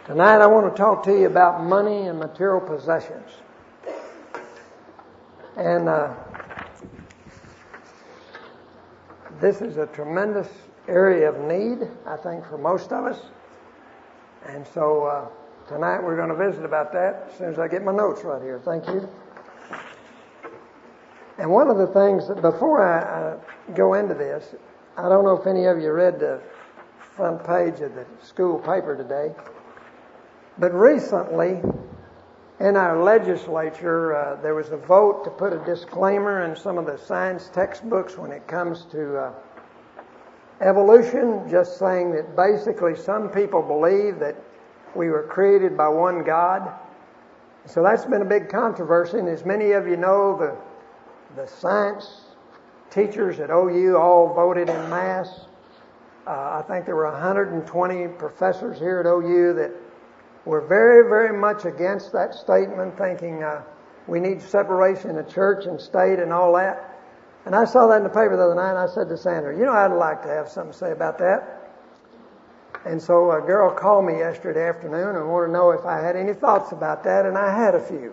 Tonight I want to talk to you about money and material possessions. And this is a tremendous area of need, I think, for most of us. And so tonight we're going to visit about that as soon as I get my notes right here. Thank you. And one of the things that before I go into this, I don't know if any of you read the front page of the school paper today, but recently in our legislature there was a vote to put a disclaimer in some of the science textbooks when it comes to evolution, just saying that basically some people believe that we were created by one God. So that's been a big controversy, and as many of you know, the science teachers at OU all voted en masse. I think there were 120 professors here at OU that were very, very much against that statement, thinking we need separation of church and state and all that. And I saw that in the paper the other night, and I said to Sandra, I'd like to have something to say about that. And so a girl called me yesterday afternoon and wanted to know if I had any thoughts about that, and I had a few.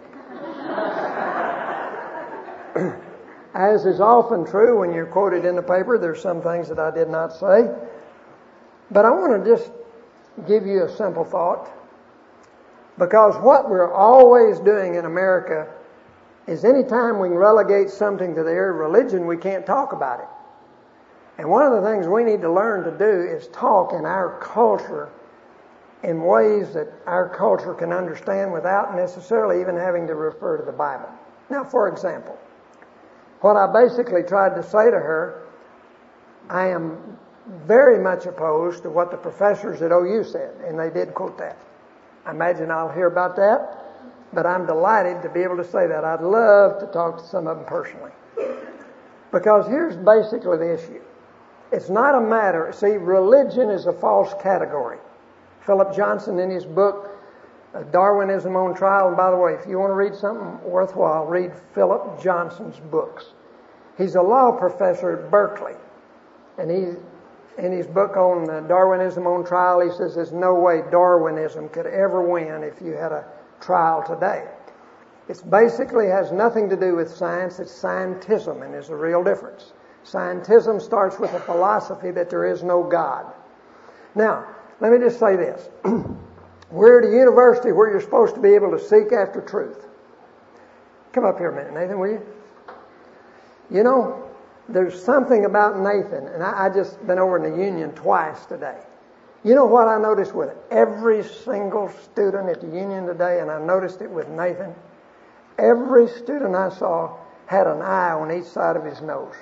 As is often true when you're quoted in the paper, there's some things that I did not say. But I want to just give you a simple thought. Because what we're always doing in America is anytime we can relegate something to their religion, we can't talk about it. And one of the things we need to learn to do is talk in our culture in ways that our culture can understand without necessarily even having to refer to the Bible. Now, for example, what I basically tried to say to her, I am very much opposed to what the professors at OU said, and they did quote that. I imagine I'll hear about that, but I'm delighted to be able to say that. I'd love to talk to some of them personally. Because here's basically the issue. It's not a matter, see, religion is a false category. Philip Johnson in his book, Darwinism on Trial, and by the way, if you want to read something worthwhile, read Philip Johnson's books. He's a law professor at Berkeley, and in his book on Darwinism on Trial, he says there's no way Darwinism could ever win if you had a trial today. It basically has nothing to do with science. It's scientism, and there's a real difference. Scientism starts with a philosophy that there is no God. Now, let me just say this. We're at a university where you're supposed to be able to seek after truth. Come up here a minute, Nathan, will you? There's something about Nathan, and I just been over in the Union twice today. You know what I noticed with every single student at the Union today, and I noticed it with Nathan? Every student I saw had an eye on each side of his nose.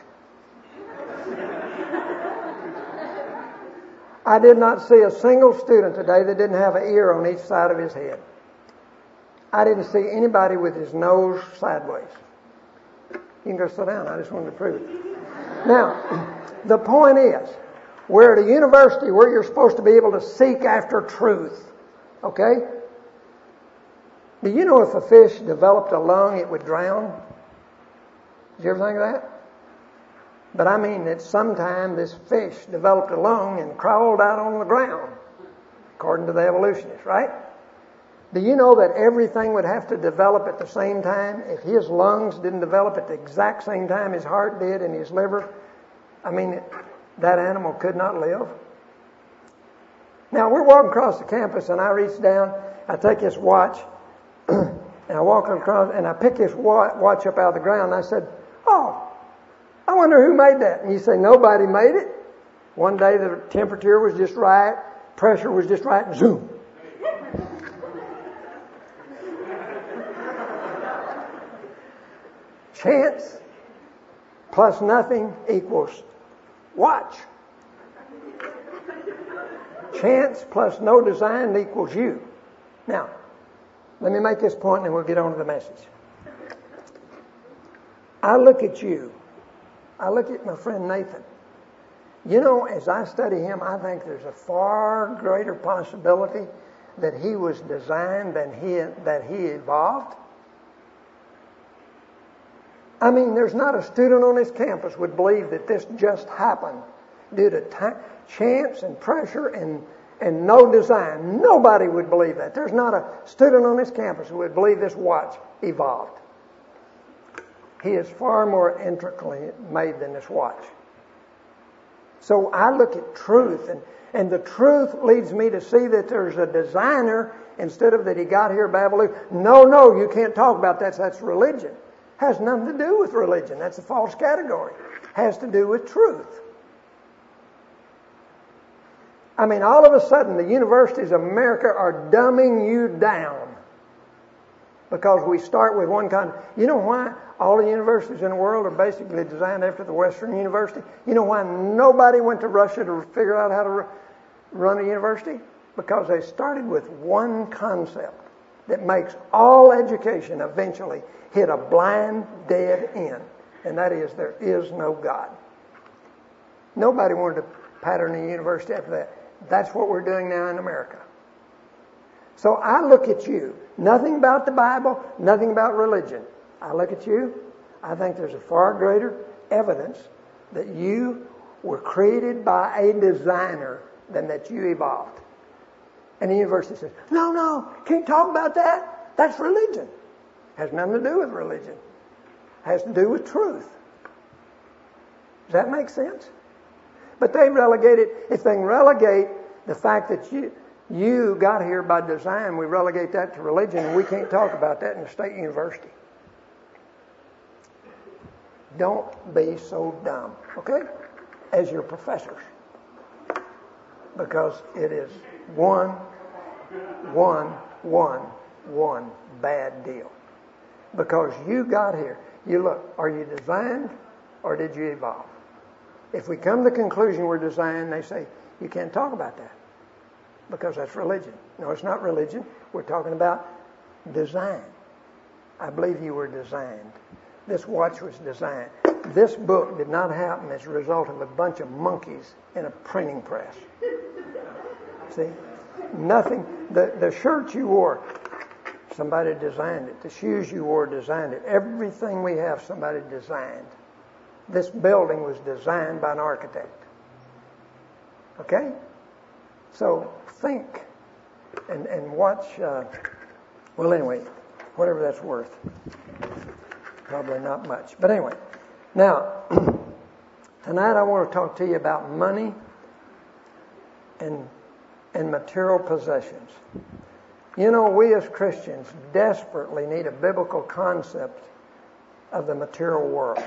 I did not see a single student today that didn't have an ear on each side of his head. I didn't see anybody with his nose sideways. You can go sit down. I just wanted to prove it. Now, the point is, we're at a university where you're supposed to be able to seek after truth. Okay? Do you know if a fish developed a lung, it would drown? Did you ever think of that? But I mean that sometime this fish developed a lung and crawled out on the ground, according to the evolutionists, right? Do you know that everything would have to develop at the same time? If his lungs didn't develop at the exact same time his heart did and his liver, that animal could not live. Now, we're walking across the campus, and I reach down, I take this watch, and I walk across, and I pick this watch up out of the ground, and I said, I wonder who made that. And you say, nobody made it. One day the temperature was just right, pressure was just right, and zoom. Chance plus nothing equals watch. Chance plus no design equals you. Now, let me make this point and then we'll get on to the message. I look at you. I look at my friend Nathan. As I study him, I think there's a far greater possibility that he was designed than that he evolved. There's not a student on this campus would believe that this just happened due to chance and pressure and and no design. Nobody would believe that. There's not a student on this campus who would believe this watch evolved. He is far more intricately made than this watch. So I look at truth, and the truth leads me to see that there's a designer instead of that he got here Babylon. No, you can't talk about that. That's religion. Has nothing to do with religion. That's a false category. Has to do with truth. I mean, all of a sudden, the universities of America are dumbing you down because we start with one kind. You know why all the universities in the world are basically designed after the Western University? You know why nobody went to Russia to figure out how to run a university? Because they started with one concept that makes all education eventually hit a blind, dead end. And that is, there is no God. Nobody wanted to pattern a university after that. That's what we're doing now in America. So I look at you. Nothing about the Bible, nothing about religion. I look at you. I think there's a far greater evidence that you were created by a designer than that you evolved. And the university says, no, can't talk about that. That's religion. Has nothing to do with religion. Has to do with truth. Does that make sense? But they relegated, if they can relegate the fact that you got here by design, we relegate that to religion, and we can't talk about that in a state university. Don't be so dumb, okay? As your professors. Because it is one bad deal. Because you got here. You look, are you designed or did you evolve? If we come to the conclusion we're designed, they say, you can't talk about that. Because that's religion. No, it's not religion. We're talking about design. I believe you were designed. This watch was designed. This book did not happen as a result of a bunch of monkeys in a printing press. See? Nothing. The shirt you wore, somebody designed it. The shoes you wore designed it. Everything we have, somebody designed. This building was designed by an architect. Okay? So think and watch. Well, anyway, whatever that's worth. Probably not much. But anyway, now, tonight I want to talk to you about money and material possessions. You know, we as Christians desperately need a biblical concept of the material world.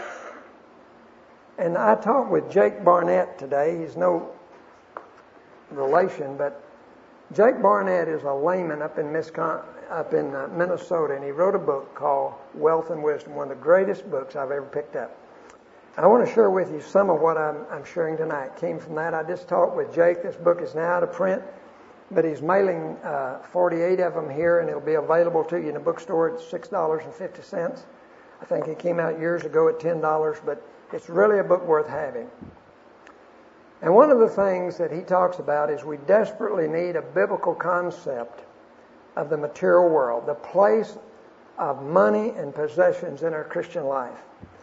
And I talked with Jake Barnett today. He's no relation, but Jake Barnett is a layman up in Minnesota, and he wrote a book called Wealth and Wisdom, one of the greatest books I've ever picked up. I want to share with you some of what I'm sharing tonight. It came from that. I just talked with Jake. This book is now out of print, but he's mailing 48 of them here, and it'll be available to you in a bookstore at $6.50. I think it came out years ago at $10, but it's really a book worth having. And one of the things that he talks about is we desperately need a biblical concept of the material world, the place of money and possessions in our Christian life.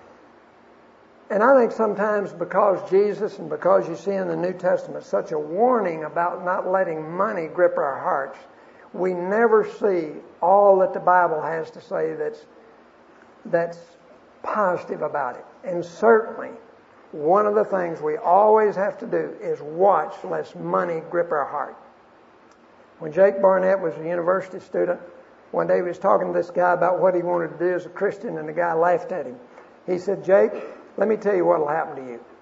And I think sometimes because Jesus and because you see in the New Testament such a warning about not letting money grip our hearts, we never see all that the Bible has to say that's positive about it. And certainly, one of the things we always have to do is watch lest money grip our heart. When Jake Barnett was a university student, one day he was talking to this guy about what he wanted to do as a Christian, and the guy laughed at him. He said, Jake, let me tell you what will happen to you.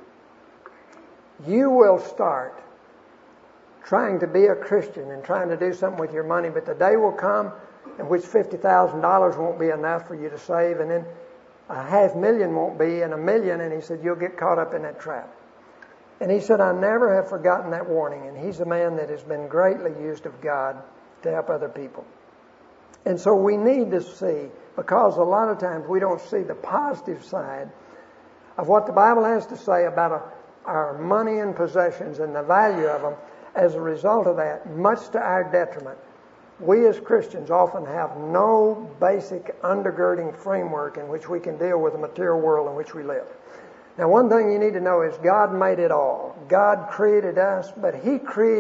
You will start trying to be a Christian and trying to do something with your money, but the day will come in which $50,000 won't be enough for you to save, and then $500,000 won't be, and $1 million, and he said, you'll get caught up in that trap. And he said, I never have forgotten that warning, and he's a man that has been greatly used of God to help other people. And so we need to see, because a lot of times we don't see the positive side of what the Bible has to say about our money and possessions and the value of them. As a result of that, much to our detriment, we as Christians often have no basic undergirding framework in which we can deal with the material world in which we live. Now, one thing you need to know is God made it all. God created us, but He created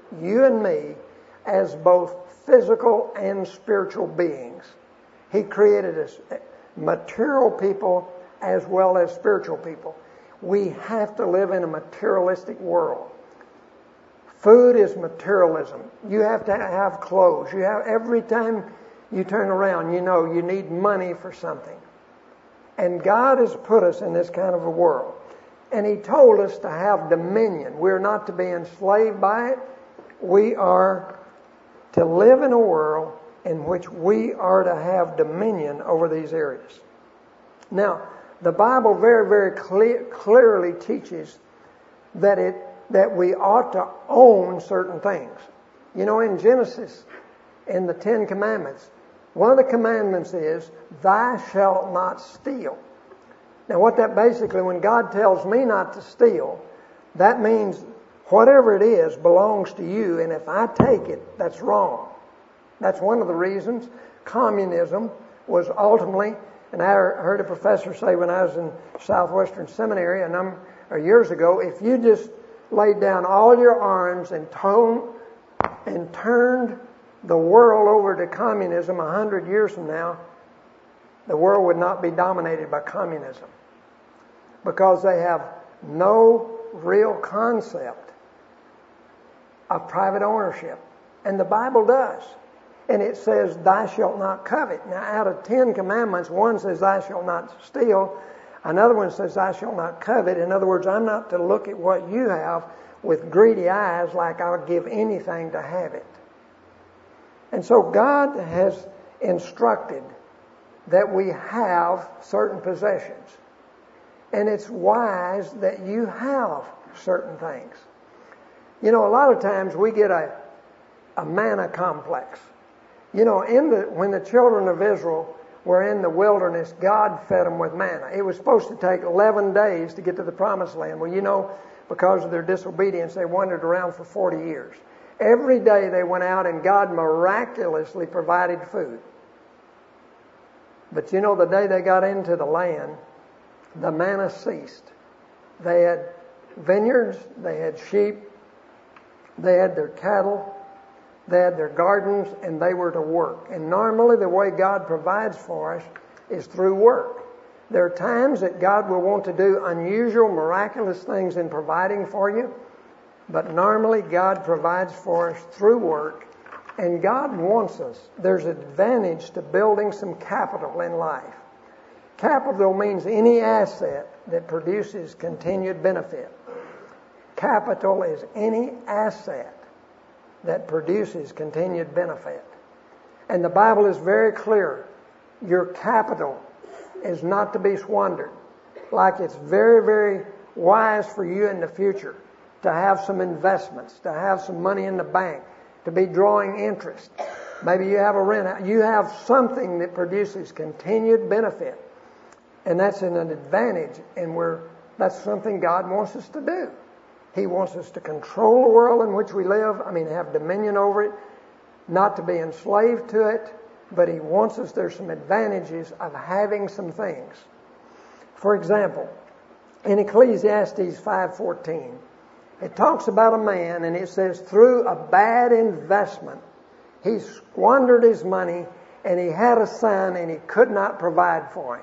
you and me as both physical and spiritual beings. He created us material people as well as spiritual people. We have to live in a materialistic world. Food is materialism. You have to have clothes. Every time you turn around, you know you need money for something. And God has put us in this kind of a world. And He told us to have dominion. We're not to be enslaved by it. We are to live in a world in which we are to have dominion over these areas. Now, the Bible very, very clearly teaches that we ought to own certain things. You know, in Genesis, in the 10 Commandments, one of the commandments is, "Thou shalt not steal." Now, what that basically, when God tells me not to steal, that means whatever it is belongs to you, and if I take it, that's wrong. That's one of the reasons communism was ultimately, and I heard a professor say when I was in Southwestern Seminary a number of years ago, if you just laid down all your arms and turned the world over to communism 100 years from now, the world would not be dominated by communism, because they have no real concept of private ownership. And the Bible does. And it says, "Thou shalt not covet." Now, out of 10 commandments, one says, "Thou shalt not steal." Another one says, "Thou shalt not covet." In other words, I'm not to look at what you have with greedy eyes like I'll give anything to have it. And so God has instructed that we have certain possessions. And it's wise that you have certain things. You know, a lot of times we get a manna complex. You know, when the children of Israel were in the wilderness, God fed them with manna. It was supposed to take 11 days to get to the promised land. Well, you know, because of their disobedience, they wandered around for 40 years. Every day they went out and God miraculously provided food. But you know, the day they got into the land, the manna ceased. They had vineyards, they had sheep, they had their cattle, they had their gardens, and they were to work. And normally the way God provides for us is through work. There are times that God will want to do unusual, miraculous things in providing for you, but normally God provides for us through work. And God wants us. There's an advantage to building some capital in life. Capital means any asset that produces continued benefit. Capital is any asset that produces continued benefit. And the Bible is very clear. Your capital is not to be squandered. Like it's very, very wise for you in the future to have some investments, to have some money in the bank, to be drawing interest. Maybe you have a rent. You have something that produces continued benefit. And that's an advantage, and that's something God wants us to do. He wants us to control the world in which we live, have dominion over it, not to be enslaved to it, but He wants us, there's some advantages of having some things. For example, in Ecclesiastes 5:14, it talks about a man, and it says, through a bad investment, he squandered his money, and he had a son, and he could not provide for him.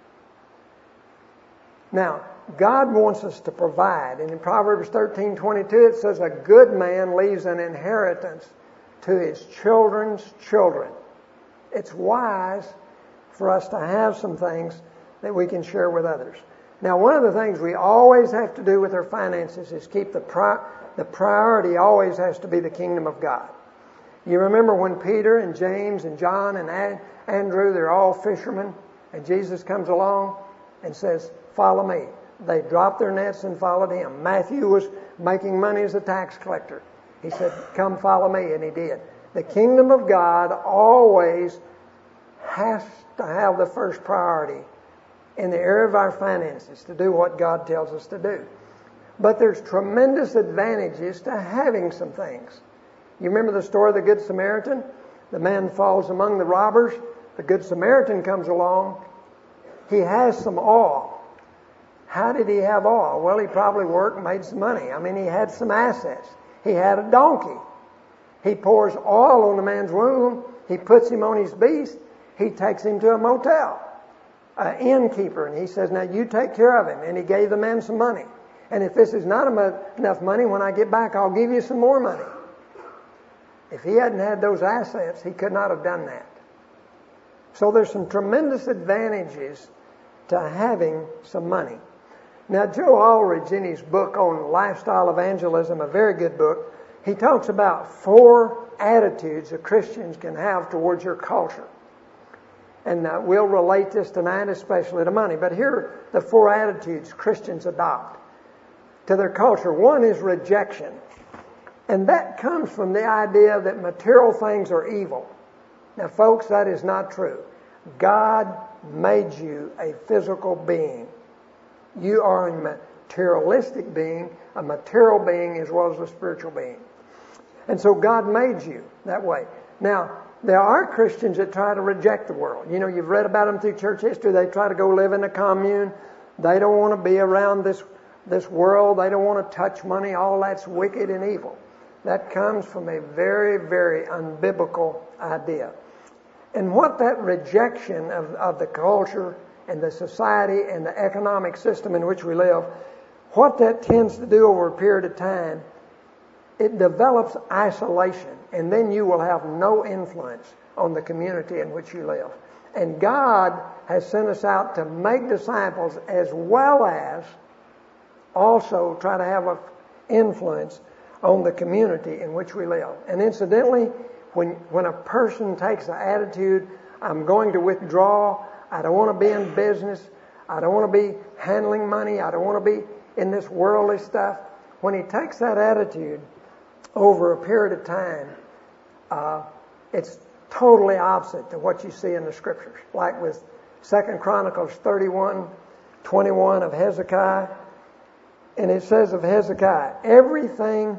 Now, God wants us to provide. And in Proverbs 13:22, it says, a good man leaves an inheritance to his children's children. It's wise for us to have some things that we can share with others. Now, one of the things we always have to do with our finances is keep the priority always has to be the kingdom of God. You remember when Peter and James and John and Andrew, they're all fishermen, and Jesus comes along and says, follow me. They dropped their nets and followed Him. Matthew was making money as a tax collector. He said, come follow me, and he did. The kingdom of God always has to have the first priority in the area of our finances to do what God tells us to do. But there's tremendous advantages to having some things. You remember the story of the Good Samaritan? The man falls among the robbers. The Good Samaritan comes along. He has some oil. How did he have oil? Well, he probably worked and made some money. He had some assets. He had a donkey. He pours oil on the man's wound. He puts him on his beast. He takes him to a motel, an innkeeper, and he says, now you take care of him. And he gave the man some money. And if this is not enough money, when I get back, I'll give you some more money. If he hadn't had those assets, he could not have done that. So there's some tremendous advantages to having some money. Now, Joe Aldridge, in his book on lifestyle evangelism, a very good book, he talks about 4 attitudes that Christians can have towards your culture. And we'll relate this tonight, especially to money. But here are the 4 attitudes Christians adopt to their culture. One is rejection. And that comes from the idea that material things are evil. Now, folks, that is not true. God made you a physical being. You are a materialistic being, a material being as well as a spiritual being. And so God made you that way. Now, there are Christians that try to reject the world. You know, you've read about them through church history. They try to go live in a commune. They don't want to be around this world. They don't want to touch money. All that's wicked and evil. That comes from a very, very unbiblical idea. And what that rejection of the culture and the society and the economic system in which we live, what that tends to do over a period of time, it develops isolation. And then you will have no influence on the community in which you live. And God has sent us out to make disciples as well as also try to have an influence on the community in which we live. And incidentally, when a person takes the attitude, I'm going to withdraw, I don't want to be in business, I don't want to be handling money, I don't want to be in this worldly stuff. When he takes that attitude over a period of time, it's totally opposite to what you see in the Scriptures. Like with 2 Chronicles 31:21 of Hezekiah. And it says of Hezekiah, everything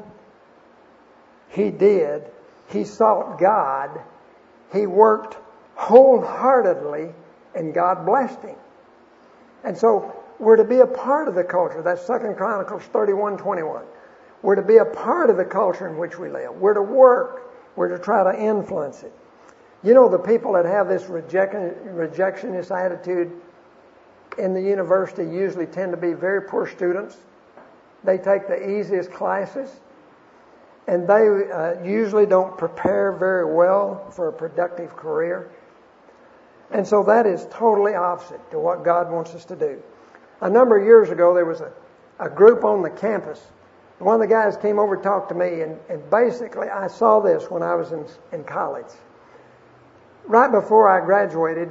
he did, he sought God, he worked wholeheartedly, and God blessed him. And so we're to be a part of the culture. That's 2 Chronicles 31:21. We're to be a part of the culture in which we live. We're to work. We're to try to influence it. You know, the people that have this rejectionist attitude in the university usually tend to be very poor students. They take the easiest classes, and they usually don't prepare very well for a productive career. And so that is totally opposite to what God wants us to do. A number of years ago, there was a group on the campus. One of the guys came over and talked to me, and basically I saw this when I was in college. Right before I graduated,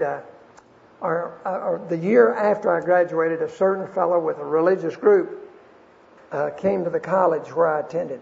or the year after I graduated, a certain fellow with a religious group came to the college where I attended.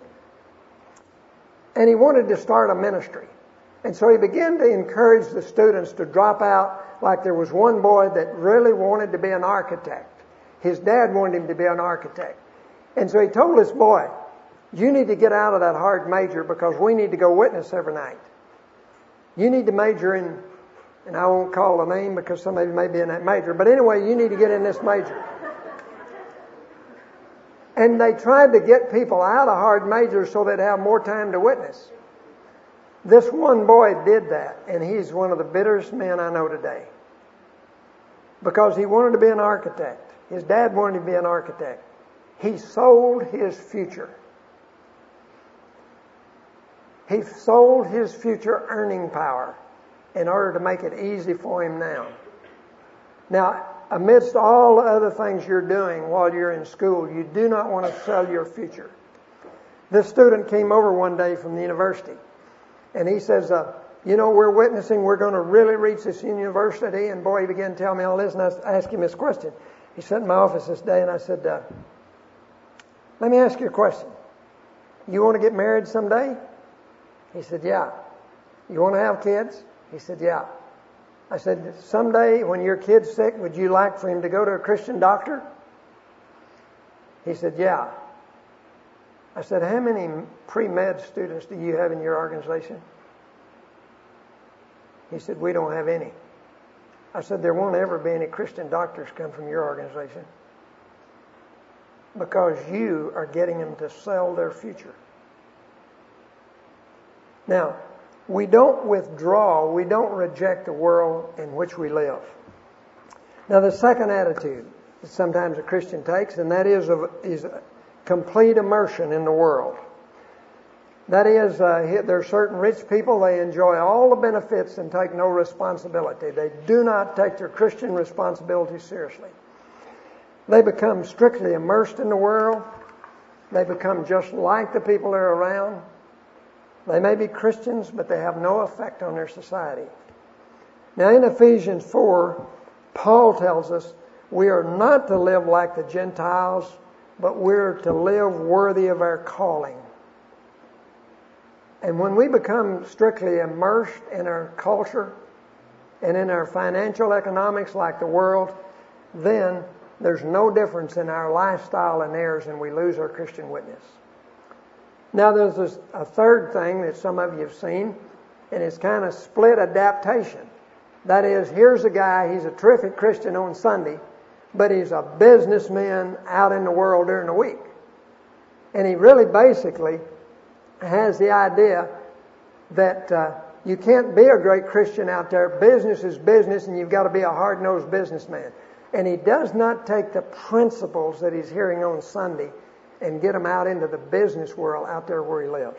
And he wanted to start a ministry. And so he began to encourage the students to drop out. Like there was one boy that really wanted to be an architect. His dad wanted him to be an architect. And so he told this boy, you need to get out of that hard major because we need to go witness every night. You need to major in, and I won't call the name because some of you may be in that major, but anyway, you need to get in this major. And they tried to get people out of hard majors so they'd have more time to witness. This one boy did that, and he's one of the bitterest men I know today. Because he wanted to be an architect. His dad wanted to be an architect. He sold his future. He sold his future earning power in order to make it easy for him now. Now, amidst all the other things you're doing while you're in school, you do not want to sell your future. This student came over one day from the university, and he says, we're witnessing, we're going to really reach this university. And boy, he began to tell me all this, and I asked him this question. He sat in my office this day, and I said, let me ask you a question. You want to get married someday? He said, yeah. You want to have kids? He said, yeah. I said, someday when your kid's sick, would you like for him to go to a Christian doctor? He said, yeah. I said, how many pre-med students do you have in your organization? He said, we don't have any. I said, there won't ever be any Christian doctors come from your organization because you are getting them to sell their future. Now, we don't withdraw, we don't reject the world in which we live. Now, the second attitude that sometimes a Christian takes, and that is complete immersion in the world. That is, there are certain rich people, they enjoy all the benefits and take no responsibility. They do not take their Christian responsibility seriously. They become strictly immersed in the world. They become just like the people they're around. They may be Christians, but they have no effect on their society. Now in Ephesians 4, Paul tells us we are not to live like the Gentiles, but we're to live worthy of our calling. And when we become strictly immersed in our culture and in our financial economics like the world, then there's no difference in our lifestyle and theirs, and we lose our Christian witness. Now there's a third thing that some of you have seen, and it's kind of split adaptation. That is, here's a guy, he's a terrific Christian on Sunday, but he's a businessman out in the world during the week. And he really basically has the idea that you can't be a great Christian out there. Business is business, and you've got to be a hard-nosed businessman. And he does not take the principles that he's hearing on Sunday and get them out into the business world out there where he lives.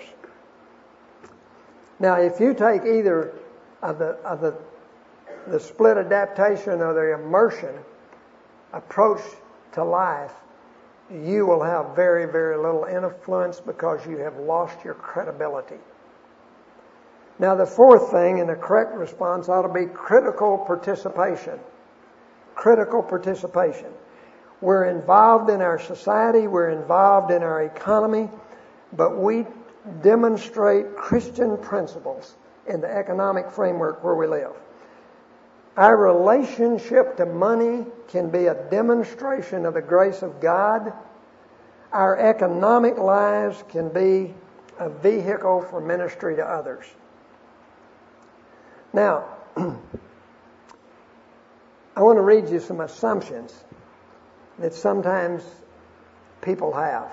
Now, if you take either of the split adaptation or the immersion approach to life, you will have very, very little influence because you have lost your credibility. Now, the fourth thing, and the correct response ought to be critical participation. Critical participation. We're involved in our society, we're involved in our economy, but we demonstrate Christian principles in the economic framework where we live. Our relationship to money can be a demonstration of the grace of God. Our economic lives can be a vehicle for ministry to others. Now, I want to read you some assumptions that sometimes people have.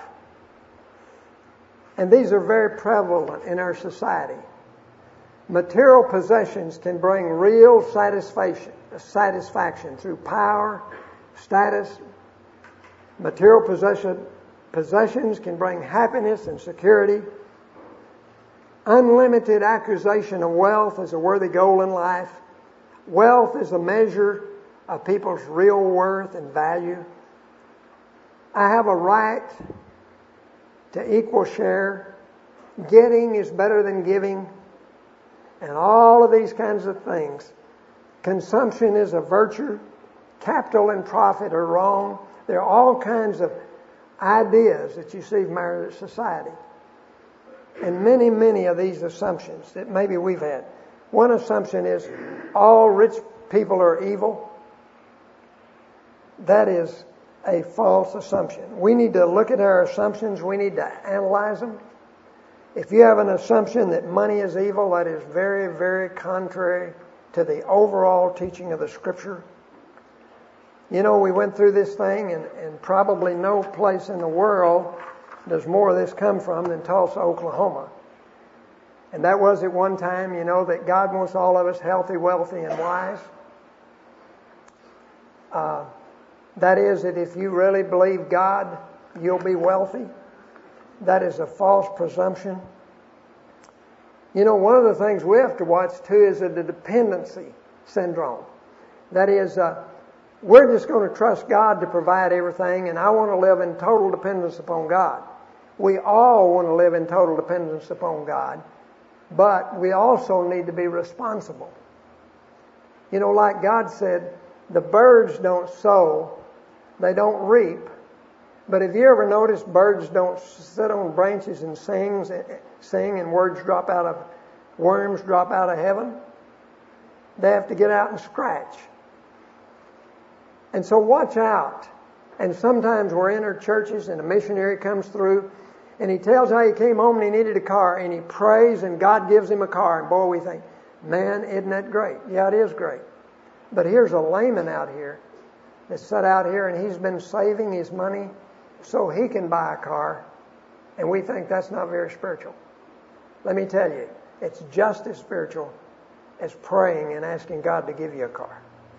And these are very prevalent in our society. Material possessions can bring real satisfaction through power, status. Material possessions can bring happiness and security. Unlimited accusation of wealth is a worthy goal in life. Wealth is a measure of people's real worth and value. I have a right to equal share. Getting is better than giving. And all of these kinds of things. Consumption is a virtue. Capital and profit are wrong. There are all kinds of ideas that you see from our society. And many, many of these assumptions that maybe we've had. One assumption is all rich people are evil. That is a false assumption. We need to look at our assumptions. We need to analyze them. If you have an assumption that money is evil, that is very, very contrary to the overall teaching of the Scripture. You know, we went through this thing, and probably no place in the world does more of this come from than Tulsa, Oklahoma. And that was at one time, you know, that God wants all of us healthy, wealthy, and wise. That is that if you really believe God, you'll be wealthy. That is a false presumption. You know, one of the things we have to watch too is the dependency syndrome. That is, we're just going to trust God to provide everything, and I want to live in total dependence upon God. We all want to live in total dependence upon God, but we also need to be responsible. You know, like God said, the birds don't sow, they don't reap. But have you ever noticed birds don't sit on branches and sing and worms drop out of heaven? They have to get out and scratch. And so watch out. And sometimes we're in our churches and a missionary comes through and he tells how he came home and he needed a car, and he prays and God gives him a car, and boy, we think, man, isn't that great? Yeah, it is great. But here's a layman out here that's sat out here and he's been saving his money so he can buy a car, and we think that's not very spiritual. Let me tell you, It's just as spiritual as praying and asking God to give you a car.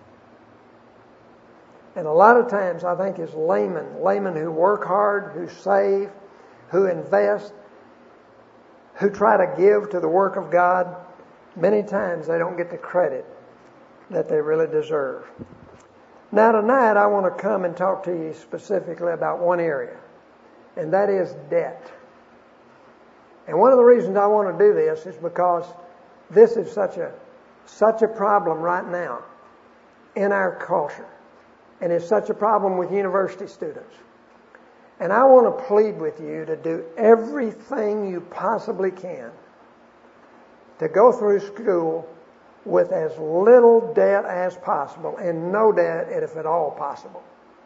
And a lot of times I think as laymen who work hard, who save, who invest, who try to give to the work of God, many times they don't get the credit that they really deserve. Now tonight I want to come and talk to you specifically about one area, and that is debt. And one of the reasons I want to do this is because this is such a problem right now in our culture. And it's such a problem with university students. And I want to plead with you to do everything you possibly can to go through school with as little debt as possible and no debt if at all possible.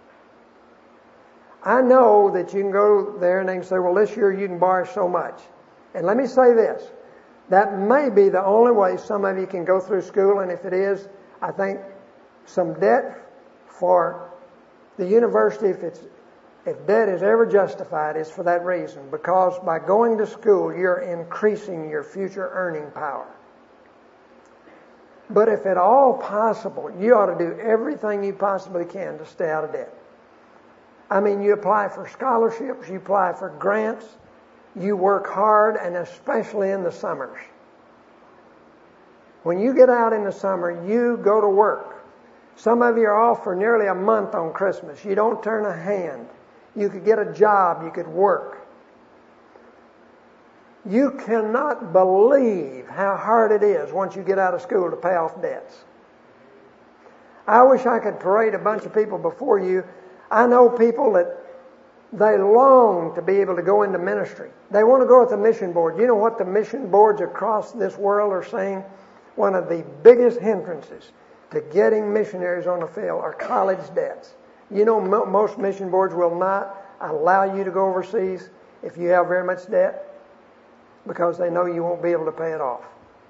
I know that you can go there and they can say, well, this year you can borrow so much. And let me say this. That may be the only way some of you can go through school, and if it is, I think some debt for the university, if debt is ever justified, it's for that reason. Because by going to school, you're increasing your future earning power. But if at all possible, you ought to do everything you possibly can to stay out of debt. I mean, you apply for scholarships, you apply for grants, you work hard, and especially in the summers. When you get out in the summer, you go to work. Some of you are off for nearly a month on Christmas. You don't turn a hand. You could get a job. You could work. You cannot believe how hard it is once you get out of school to pay off debts. I wish I could parade a bunch of people before you. I know people that they long to be able to go into ministry. They want to go with the mission board. You know what the mission boards across this world are saying? One of the biggest hindrances to getting missionaries on the field are college debts. You know, most mission boards will not allow you to go overseas if you have very much debt because they know you won't be able to pay it off.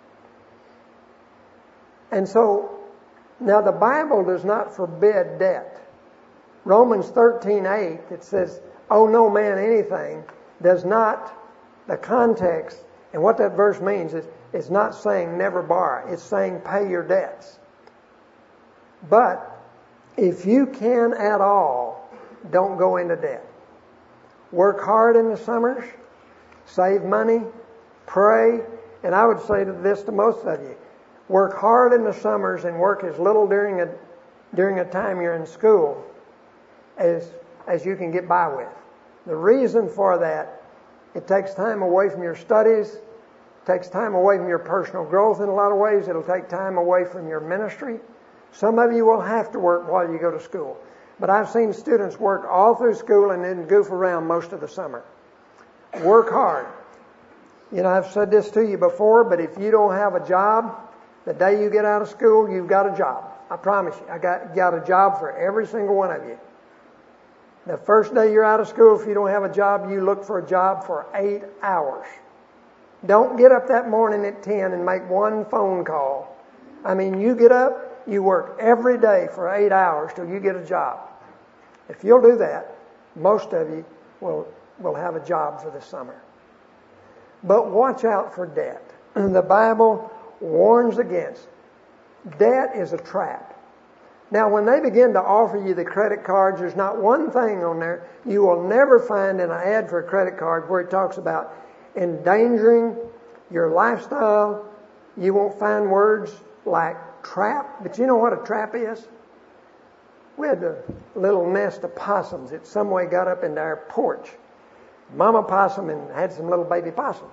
And so, now the Bible does not forbid debt. Romans 13:8, it says, owe no man anything, does not, the context, and what that verse means is, it's not saying never borrow. It's saying pay your debts. But if you can at all, don't go into debt. Work hard in the summers, save money, pray, and I would say this to most of you. Work hard in the summers and work as little during a time you're in school as you can get by with. The reason for that, it takes time away from your studies, takes time away from your personal growth in a lot of ways. It'll take time away from your ministry. Some of you will have to work while you go to school. But I've seen students work all through school and then goof around most of the summer. Work hard. You know, I've said this to you before, but if you don't have a job, the day you get out of school, you've got a job. I promise you. I got a job for every single one of you. The first day you're out of school, if you don't have a job, you look for a job for 8 hours. Don't get up that morning at 10 and make one phone call. I mean, you get up, you work every day for 8 hours till you get a job. If you'll do that, most of you will have a job for the summer. But watch out for debt. The Bible warns against. Debt is a trap. Now, when they begin to offer you the credit cards, there's not one thing on there you will never find in an ad for a credit card where it talks about endangering your lifestyle. You won't find words like trap. But you know what a trap is? We had a little nest of possums that some way got up into our porch. Mama possum and had some little baby possums.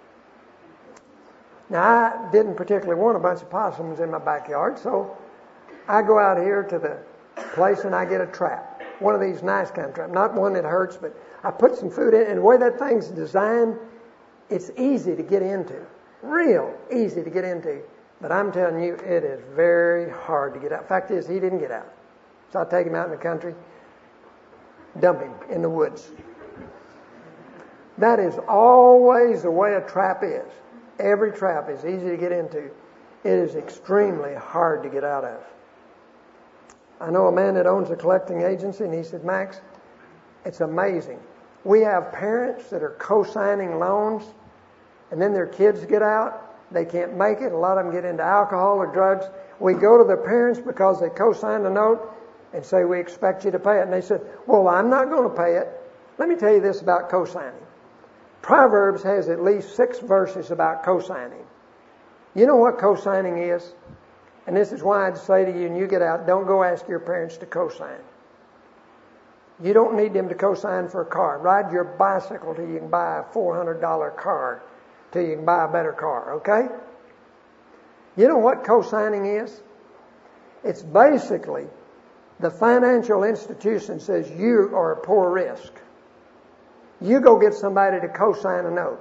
Now, I didn't particularly want a bunch of possums in my backyard, so I go out here to the place and I get a trap. One of these nice kind of traps. Not one that hurts, but I put some food in, and the way that thing's designed, it's easy to get into. Real easy to get into. But I'm telling you, it is very hard to get out. Fact is, he didn't get out. So I take him out in the country, dump him in the woods. That is always the way a trap is. Every trap is easy to get into. It is extremely hard to get out of. I know a man that owns a collecting agency, and he said, Max, it's amazing. We have parents that are co-signing loans, and then their kids get out, They can't make it. A lot of them get into alcohol or drugs. We go to their parents because they co-signed a note and say, we expect you to pay it. And they said, well, I'm not going to pay it. Let me tell you this about co-signing. Proverbs has at least 6 verses about co-signing. You know what co-signing is? And this is why I'd say to you, when you get out, don't go ask your parents to co-sign. You don't need them to co-sign for a car. Ride your bicycle till you can buy a $400 car, till you can buy a better car, okay? You know what co-signing is? It's basically the financial institution says you are a poor risk. You go get somebody to co-sign a note.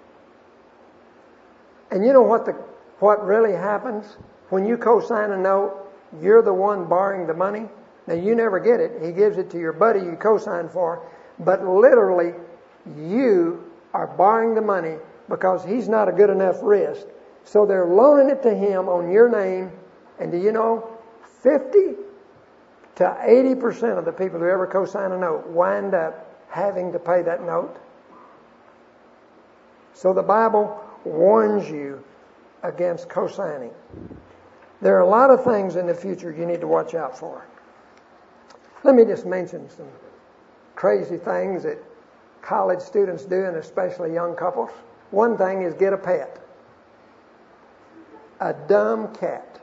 And you know what really happens? When you co-sign a note, you're the one borrowing the money. Now, you never get it. He gives it to your buddy you co-sign for. But literally, you are borrowing the money because he's not a good enough risk. So they're loaning it to him on your name. And do you know, 50 to 80% of the people who ever co-sign a note wind up having to pay that note. So the Bible warns you against co-signing. There are a lot of things in the future you need to watch out for. Let me just mention some crazy things that college students do, and especially young couples. One thing is get a pet. A dumb cat.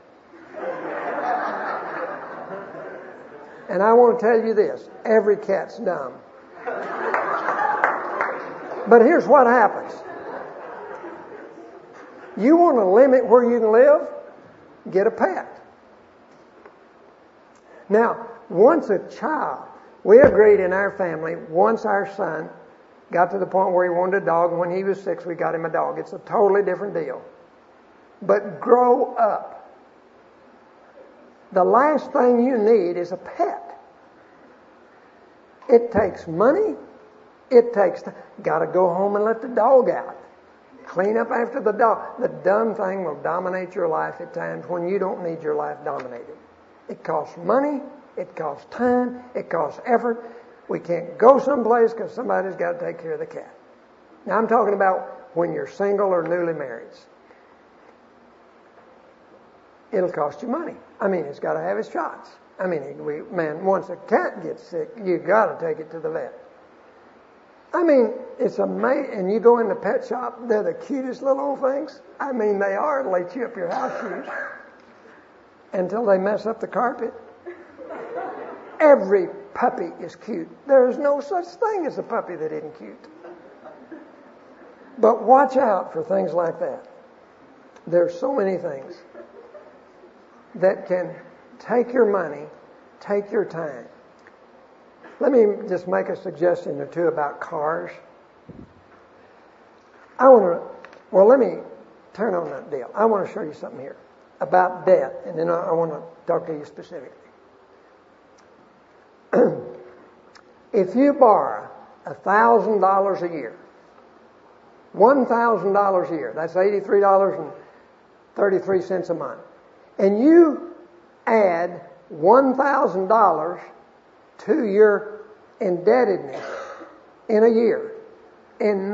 And I want to tell you this, every cat's dumb. But here's what happens. You want to limit where you can live? Get a pet. Now, once a child, we agreed in our family, once our son got to the point where he wanted a dog, and when he was 6, we got him a dog. It's a totally different deal. But grow up. The last thing you need is a pet. It takes money. It takes time. Got to go home and let the dog out. Clean up after the dog. The dumb thing will dominate your life at times when you don't need your life dominated. It costs money. It costs time. It costs effort. We can't go someplace because somebody's got to take care of the cat. Now I'm talking about when you're single or newly married. It'll cost you money. I mean, it's got to have its shots. I mean, once a cat gets sick, you got to take it to the vet. I mean, it's amazing. And you go in the pet shop, they're the cutest little old things. I mean, they are. They chew up your house shoes until they mess up the carpet. Every puppy is cute. There's no such thing as a puppy that isn't cute. But watch out for things like that. There's so many things that can take your money, take your time. Let me just make a suggestion or two about cars. Let me turn on that deal. I want to show you something here about debt, and then I want to talk to you specifically. If you borrow $1,000 a year, $1,000 a year, that's $83.33 a month, and you add $1,000 to your indebtedness in a year. In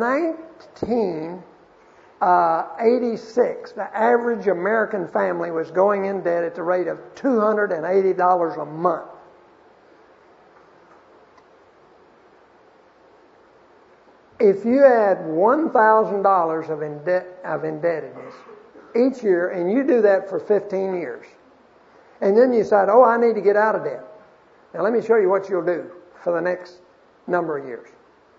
1986, the average American family was going in debt at the rate of $280 a month. If you add $1,000 of indebtedness each year, and you do that for 15 years, and then you decide, I need to get out of debt. Now let me show you what you'll do for the next number of years.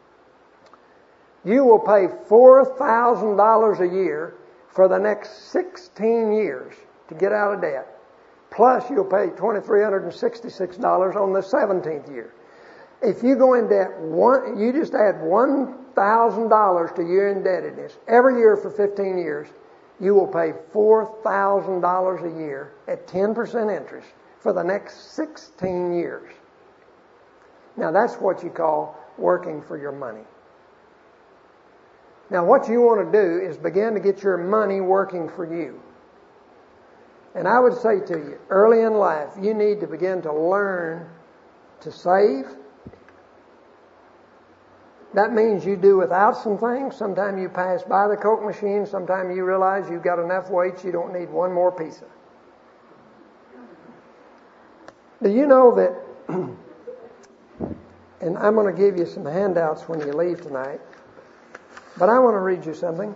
You will pay $4,000 a year for the next 16 years to get out of debt. Plus you'll pay $2,366 on the 17th year. If you go in debt, you just add $1,000 to your indebtedness every year for 15 years, you will pay $4,000 a year at 10% interest for the next 16 years. Now that's what you call working for your money. Now what you want to do is begin to get your money working for you. And I would say to you, early in life, you need to begin to learn to save. That means you do without some things. Sometimes you pass by the Coke machine. Sometimes you realize you've got enough weights you don't need one more pizza. Do you know that, and I'm going to give you some handouts when you leave tonight, but I want to read you something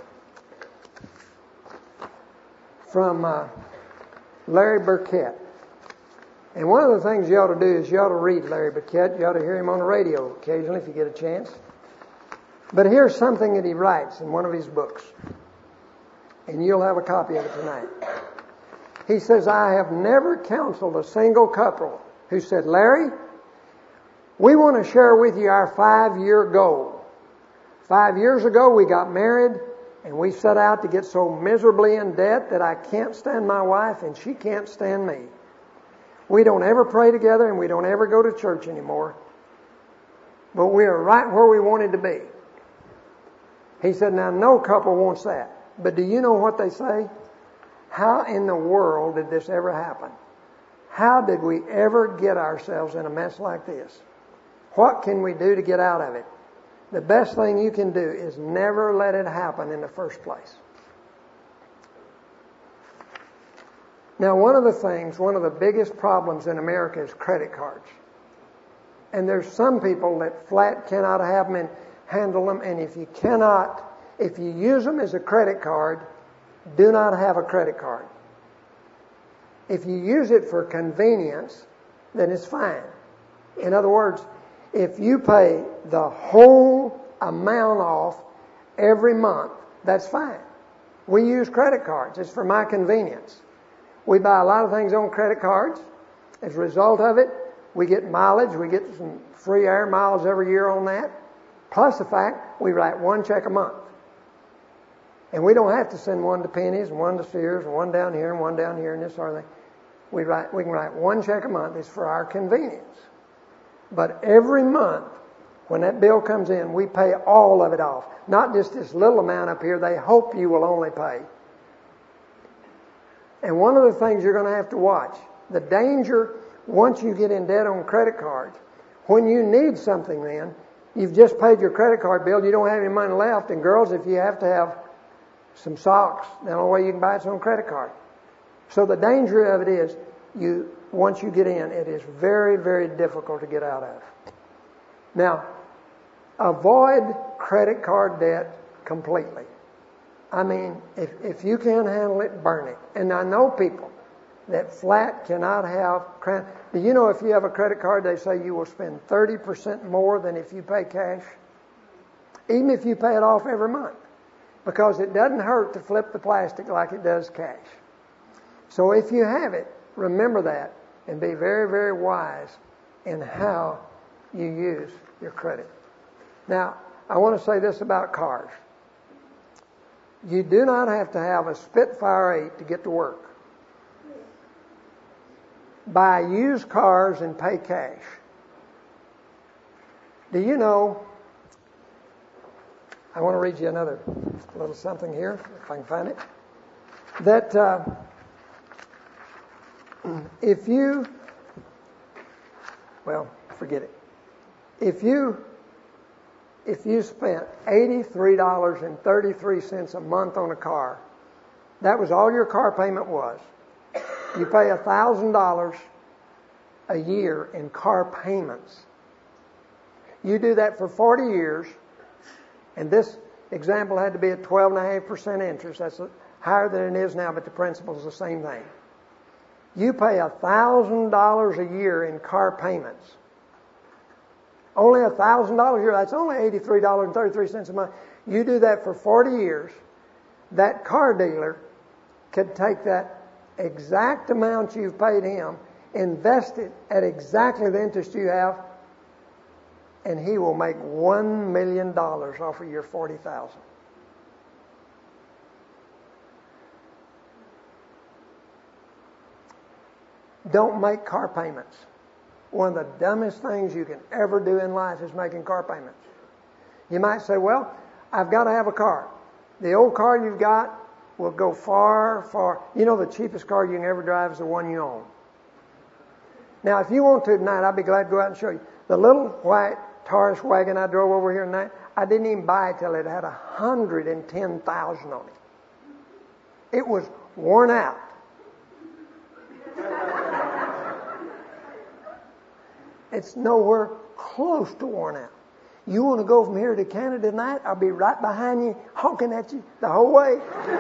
from Larry Burkett. And one of the things you ought to do is you ought to read Larry Burkett. You ought to hear him on the radio occasionally if you get a chance. But here's something that he writes in one of his books. And you'll have a copy of it tonight. He says, I have never counseled a single couple who said, Larry, we want to share with you our 5-year goal. 5 years ago we got married and we set out to get so miserably in debt that I can't stand my wife and she can't stand me. We don't ever pray together and we don't ever go to church anymore. But we are right where we wanted to be. He said, now no couple wants that. But do you know what they say? How in the world did this ever happen? How did we ever get ourselves in a mess like this? What can we do to get out of it? The best thing you can do is never let it happen in the first place. Now, one of the biggest problems in America is credit cards. And there's some people that flat cannot have them and handle them. And if you use them as a credit card, do not have a credit card. If you use it for convenience, then it's fine. In other words, if you pay the whole amount off every month, that's fine. We use credit cards. It's for my convenience. We buy a lot of things on credit cards. As a result of it, we get mileage. We get some free air miles every year on that. Plus the fact we write one check a month. And we don't have to send one to Penny's and one to Sears and one down here and one down here and this sort of thing. We can write one check a month. It's for our convenience. But every month, when that bill comes in, we pay all of it off. Not just this little amount up here they hope you will only pay. And one of the things you're going to have to watch, the danger once you get in debt on credit cards, when you need something then, you've just paid your credit card bill, you don't have any money left, and girls, if you have to have some socks, the only way you can buy it's on credit card. So the danger of it is, once you get in, it is very, very difficult to get out of. Now, avoid credit card debt completely. I mean, if you can't handle it, burn it. And I know people that flat cannot have credit. Do you know if you have a credit card, they say you will spend 30% more than if you pay cash? Even if you pay it off every month. Because it doesn't hurt to flip the plastic like it does cash. So if you have it, remember that and be very, very wise in how you use your credit. Now, I want to say this about cars. You do not have to have a Spitfire 8 to get to work. Buy used cars and pay cash. Do you know, I want to read you another little something here, if I can find it, that forget it. If you spent $83.33 a month on a car, that was all your car payment was. You pay $1,000 a year in car payments. You do that for 40 years, and this example had to be at 12.5% interest. That's higher than it is now, but the principle is the same thing. You pay $1,000 a year in car payments. Only $1,000 a year. That's only $83.33 a month. You do that for 40 years. That car dealer could take that exact amount you've paid him, invest it at exactly the interest you have, and he will make $1 million off of your $40,000. Don't make car payments. One of the dumbest things you can ever do in life is making car payments. You might say, well, I've got to have a car. The old car you've got will go far, far. You know the cheapest car you can ever drive is the one you own. Now, if you want to tonight, I'll be glad to go out and show you. The little white Taurus wagon I drove over here tonight, I didn't even buy it till it had 110,000 on it. It was worn out. It's nowhere close to worn out. You want to go from here to Canada tonight? I'll be right behind you, honking at you the whole way.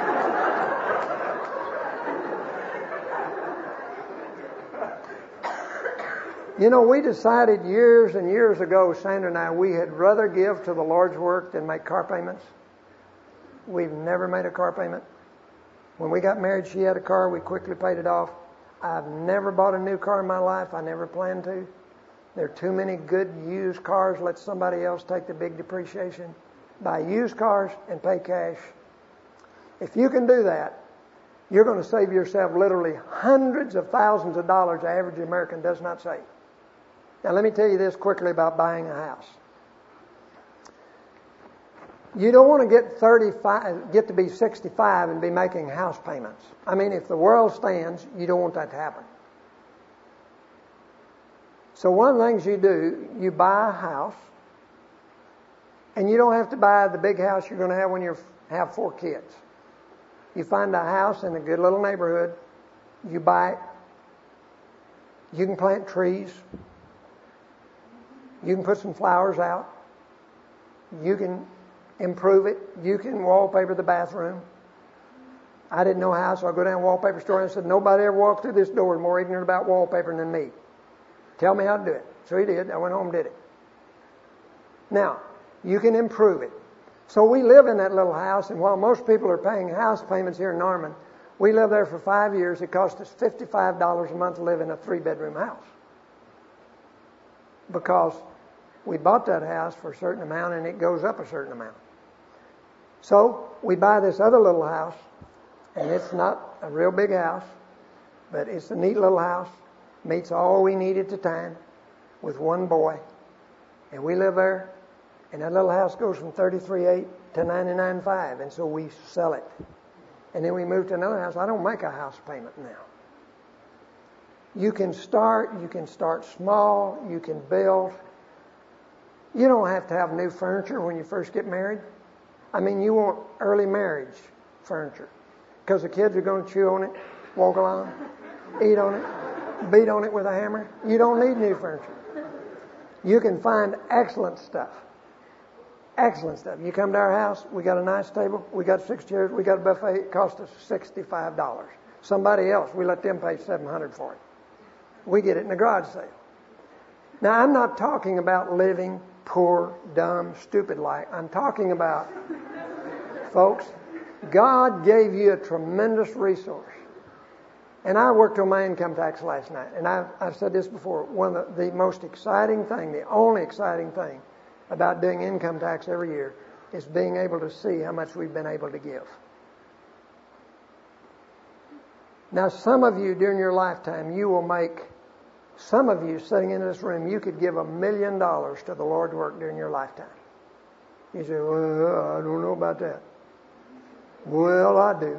You know, we decided years and years ago, Sandra and I, we had rather give to the Lord's work than make car payments. We've never made a car payment. When we got married, she had a car. We quickly paid it off. I've never bought a new car in my life. I never planned to. There are too many good used cars. Let somebody else take the big depreciation. Buy used cars and pay cash. If you can do that, you're going to save yourself literally hundreds of thousands of dollars the average American does not save. Now let me tell you this quickly about buying a house. You don't want to get to be 65 and be making house payments. I mean, if the world stands, you don't want that to happen. So one of the things you do, you buy a house, and you don't have to buy the big house you're going to have when you have 4 kids. You find a house in a good little neighborhood, you buy it, you can plant trees, you can put some flowers out, you can improve it, you can wallpaper the bathroom. I didn't know how, so I go down to the wallpaper store and I said, nobody ever walked through this door more ignorant about wallpapering than me. Tell me how to do it. So he did. I went home and did it. Now, you can improve it. So we live in that little house, and while most people are paying house payments here in Norman, we lived there for 5 years. It cost us $55 a month to live in a 3-bedroom house. Because we bought that house for a certain amount, and it goes up a certain amount. So we buy this other little house, and it's not a real big house, but it's a neat little house. Meets all we need at the time with one boy. And we live there, and that little house goes from $33,800 to $99,500, and so we sell it. And then we move to another house. I don't make a house payment now. You can start small, you can build. You don't have to have new furniture when you first get married. I mean, you want early marriage furniture, because the kids are going to chew on it, walk along, eat on it, beat on it with a hammer. You don't need new furniture. You can find excellent stuff. Excellent stuff. You come to our house, we got a nice table, we got 6 chairs, we got a buffet. It cost us $65. Somebody else, we let them pay $700 for it. We get it in a garage sale. Now, I'm not talking about living poor, dumb, stupid like. I'm talking about, folks, God gave you a tremendous resource. And I worked on my income tax last night. And I've said this before. One of the most exciting thing, the only exciting thing about doing income tax every year is being able to see how much we've been able to give. Now, some of you during your lifetime, some of you sitting in this room, you could give $1 million to the Lord's work during your lifetime. You say, well, I don't know about that. Well, I do.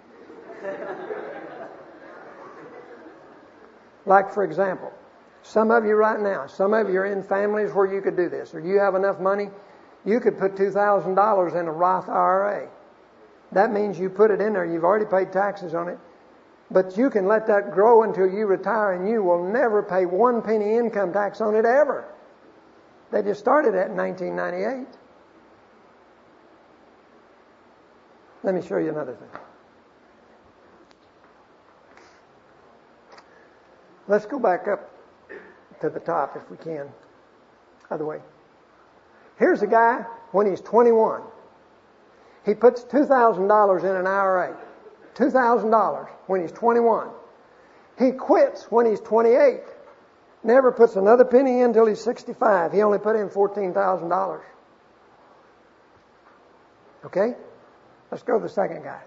Like, for example, some of you right now, some of you are in families where you could do this, or you have enough money, you could put $2,000 in a Roth IRA. That means you put it in there, you've already paid taxes on it, but you can let that grow until you retire, and you will never pay 1 penny income tax on it ever. They just started that in 1998. Let me show you another thing. Let's go back up to the top if we can. Other way. Here's a guy when he's 21. He puts $2,000 in an IRA. $2,000 when he's 21. He quits when he's 28. Never puts another penny in until he's 65. He only put in $14,000. Okay? Let's go to the second guy.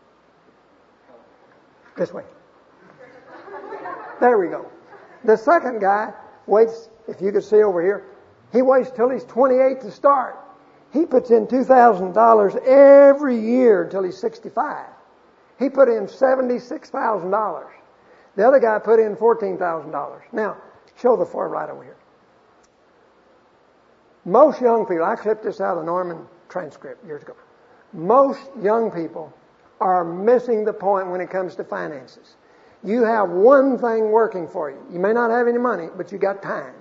This way. There we go. The second guy waits, if you can see over here, he waits till he's 28 to start. He puts in $2,000 every year until he's 65. He put in $76,000. The other guy put in $14,000. Now, show the far right over here. Most young people, I clipped this out of the Norman transcript years ago. Most young people are missing the point when it comes to finances. You have one thing working for you. You may not have any money, but you got time.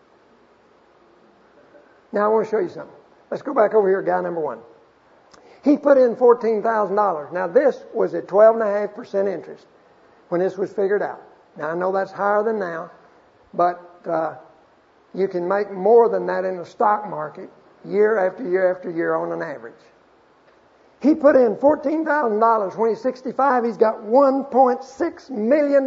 Now I want to show you something. Let's go back over here, guy number 1. He put in $14,000. Now this was at 12.5% interest when this was figured out. Now I know that's higher than now, but you can make more than that in the stock market year after year after year on an average. He put in $14,000. When he's 65, he's got $1.6 million.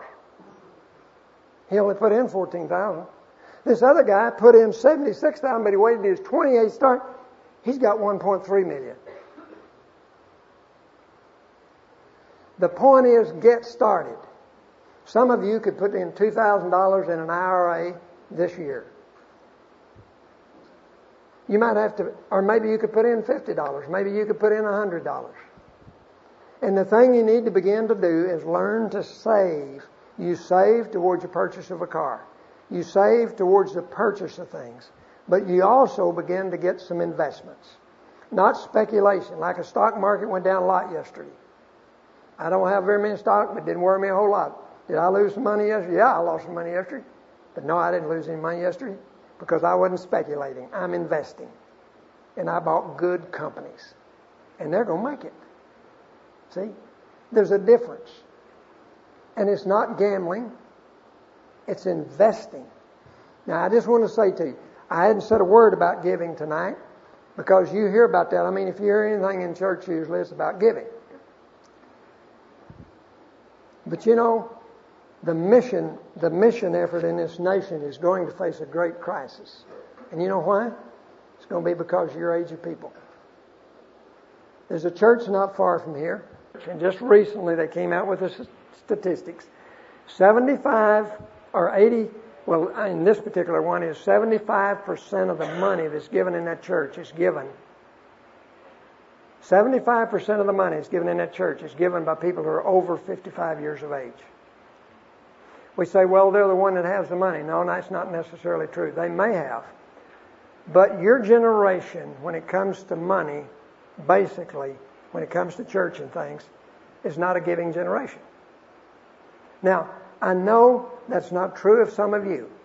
He only put in $14,000. This other guy put in $76,000, but he waited to his 28th start. He's got $1.3 million. The point is, get started. Some of you could put in $2,000 in an IRA this year. You might have to, or maybe you could put in $50. Maybe you could put in $100. And the thing you need to begin to do is learn to save. You save towards the purchase of a car. You save towards the purchase of things. But you also begin to get some investments. Not speculation, like a stock market went down a lot yesterday. I don't have very many stocks, but it didn't worry me a whole lot. Did I lose some money yesterday? Yeah, I lost some money yesterday. But no, I didn't lose any money yesterday because I wasn't speculating. I'm investing. And I bought good companies. And they're going to make it. See? There's a difference. And it's not gambling. It's investing. Now, I just want to say to you, I hadn't said a word about giving tonight because you hear about that. I mean, if you hear anything in church, usually it's about giving. But you know, the mission effort in this nation is going to face a great crisis. And you know why? It's going to be because of your age of people. There's a church not far from here, and just recently they came out with the statistics. 75 or 80, well, in this particular one is 75% of the money that's given in that church is given. 75% of the money that's given in that church is given by people who are over 55 years of age. We say, well, they're the one that has the money. No, that's not necessarily true. They may have. But your generation, when it comes to money, basically, when it comes to church and things, is not a giving generation. Now, I know that's not true of some of you.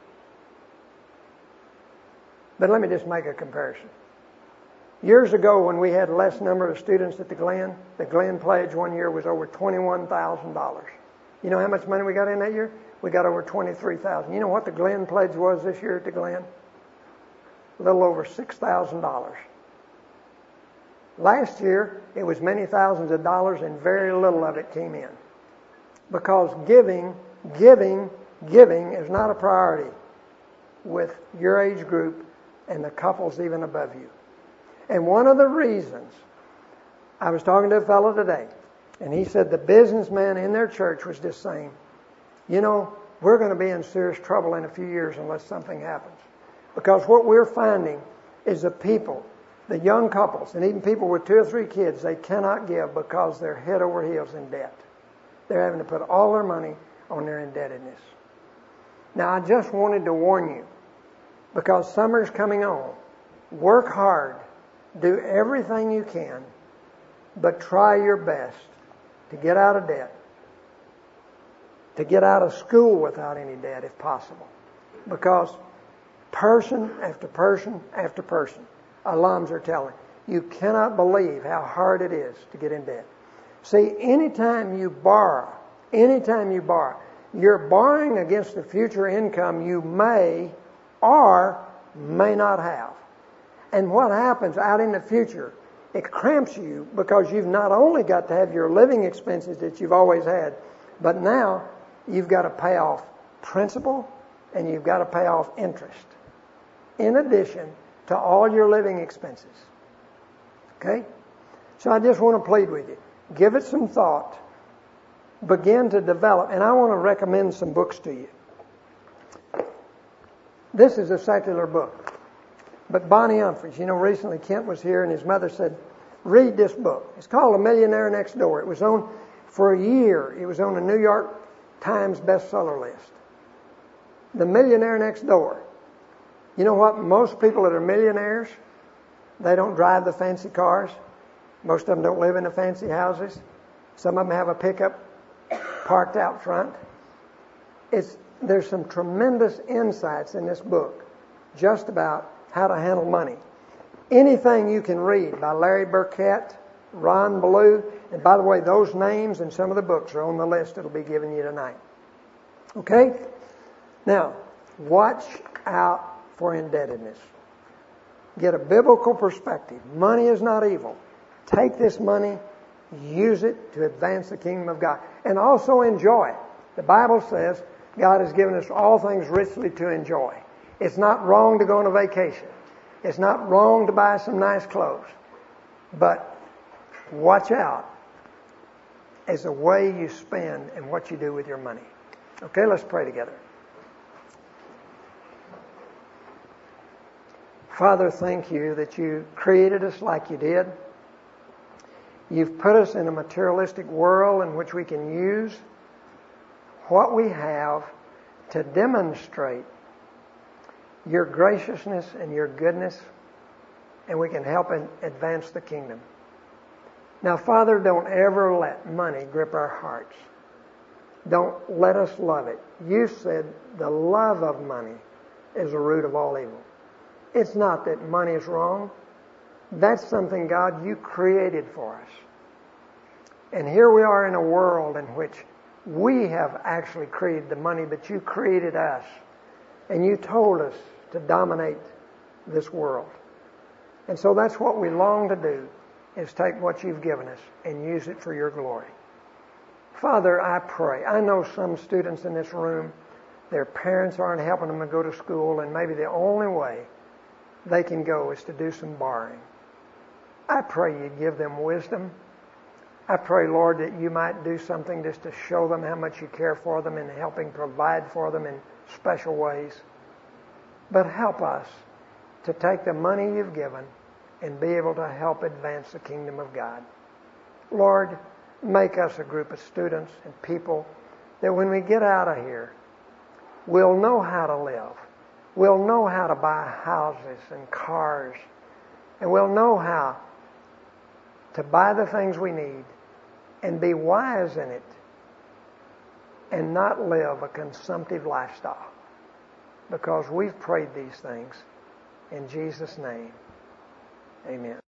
But let me just make a comparison. Years ago, when we had less number of students at the Glen pledge one year was over $21,000. You know how much money we got in that year? We got over $23,000. You know what the Glen pledge was this year at the Glen? A little over $6,000. Last year, it was many thousands of dollars and very little of it came in. Because giving is not a priority with your age group and the couples even above you. And one of the reasons, I was talking to a fellow today, and he said the businessman in their church was just saying, you know, we're going to be in serious trouble in a few years unless something happens. Because what we're finding is the people, the young couples, and even people with 2 or 3 kids, they cannot give because they're head over heels in debt. They're having to put all their money on their indebtedness. Now, I just wanted to warn you, because summer's coming on. Work hard. Do everything you can, but try your best to get out of debt. To get out of school without any debt if possible. Because person after person after person, alums are telling, you cannot believe how hard it is to get in debt. See, anytime you borrow, you're borrowing against the future income you may or may not have. And what happens out in the future, it cramps you because you've not only got to have your living expenses that you've always had, but now you've got to pay off principal and you've got to pay off interest. In addition to all your living expenses. Okay? So I just want to plead with you. Give it some thought. Begin to develop. And I want to recommend some books to you. This is a secular book. But Bonnie Humphreys, you know, recently Kent was here and his mother said, read this book. It's called A Millionaire Next Door. It was on, for a year, it was on the New York Times bestseller list. The Millionaire Next Door. You know what? Most people that are millionaires, they don't drive the fancy cars. Most of them don't live in the fancy houses. Some of them have a pickup parked out front. There's some tremendous insights in this book just about how to handle money. Anything you can read by Larry Burkett, Ron Ballou, and by the way, those names and some of the books are on the list that'll be given you tonight. Okay? Now, watch out for indebtedness. Get a biblical perspective. Money is not evil. Take this money, use it to advance the kingdom of God, and also enjoy it. The Bible says God has given us all things richly to enjoy. It's not wrong to go on a vacation. It's not wrong to buy some nice clothes. But watch out as the way you spend and what you do with your money. Okay, let's pray together. Father, thank you that you created us like you did. You've put us in a materialistic world in which we can use what we have to demonstrate your graciousness and your goodness, and we can help advance the kingdom. Now, Father, don't ever let money grip our hearts. Don't let us love it. You said the love of money is the root of all evil. It's not that money is wrong. That's something, God, you created for us. And here we are in a world in which we have actually created the money, but you created us. And you told us to dominate this world. And so that's what we long to do, is take what you've given us and use it for your glory. Father, I pray. I know some students in this room, their parents aren't helping them to go to school, and maybe the only way they can go is to do some borrowing. I pray you'd give them wisdom. I pray, Lord, that you might do something just to show them how much you care for them and helping provide for them in special ways. But help us to take the money you've given and be able to help advance the kingdom of God. Lord, make us a group of students and people that when we get out of here, we'll know how to live. We'll know how to buy houses and cars. And we'll know how to buy the things we need and be wise in it and not live a consumptive lifestyle. Because we've prayed these things in Jesus' name. Amen.